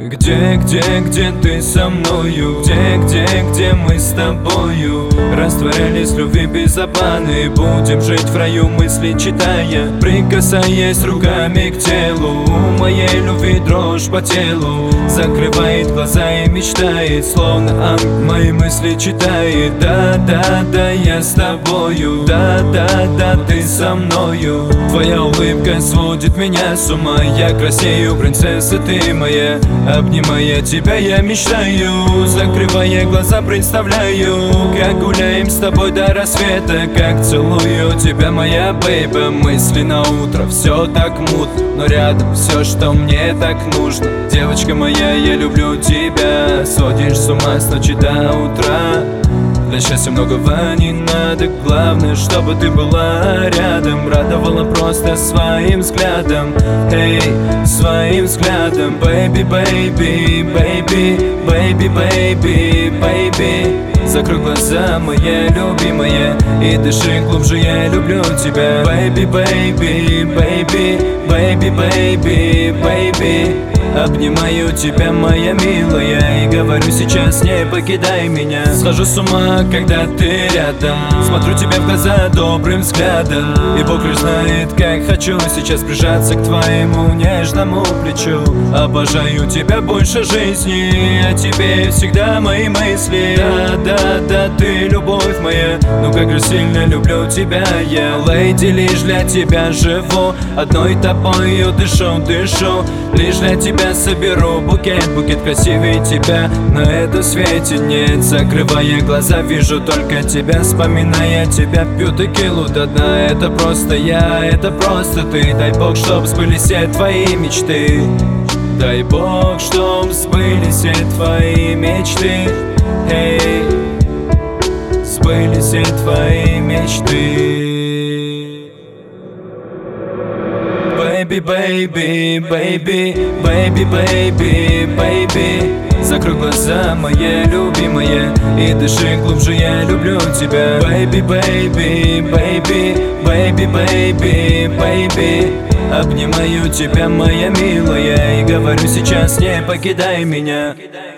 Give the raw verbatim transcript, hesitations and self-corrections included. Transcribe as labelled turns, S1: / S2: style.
S1: Где, где, где ты со мною? Где, где, где мы с тобою? Растворялись в любви без обманы. Будем жить в раю, мысли читая, прикасаясь руками к телу. У моей любви дрожь по телу, закрывает глаза и мечтает, словно ангел мои мысли читает. Да, да, да, я с тобою. Да, да, да, ты со мною. Твоя улыбка сводит меня с ума. Я краснею, принцесса ты моя. Обнимая тебя я мечтаю, закрывая глаза представляю, как гуляем с тобой до рассвета, как целую тебя, моя бейба. Мысли на утро, все так мутно, но рядом все, что мне так нужно. Девочка моя, я люблю тебя, сводишь с ума с ночи до утра. Для счастья многого не надо, главное, чтобы ты была рядом. Радовала просто своим взглядом, эй, своим взглядом. Baby, baby, baby, baby, baby, baby. Закрой глаза, моя любимая, и дыши глубже, я люблю тебя. Baby, baby, baby, baby, baby, baby. Обнимаю тебя, моя милая, и говорю сейчас, не покидай меня. Схожу с ума, когда ты рядом, смотрю тебе в глаза добрым взглядом, и Бог лишь знает, как хочу сейчас прижаться к твоему нежному плечу. Обожаю тебя больше жизни, о тебе всегда мои мысли. Да, да, да, ты любовь моя, ну как же сильно люблю тебя я. Леди, лишь для тебя живу, одной тобою дышу, дышу. Лишь для тебя соберу букет, букет красивее тебя на этом свете нет. Закрывая глаза, вижу только тебя, вспоминая тебя, пью текилу до дна. Это просто я, это просто ты. Дай Бог, чтоб сбылись все твои мечты. Дай Бог, чтоб сбылись все твои мечты. Эй, сбылись все твои мечты. Baby, baby, baby, baby, baby, baby. Закрой глаза, моя любимая, и дыши глубже, я люблю тебя. Baby, baby, baby, baby, baby, baby. Обнимаю тебя, моя милая, и говорю сейчас, не покидай меня.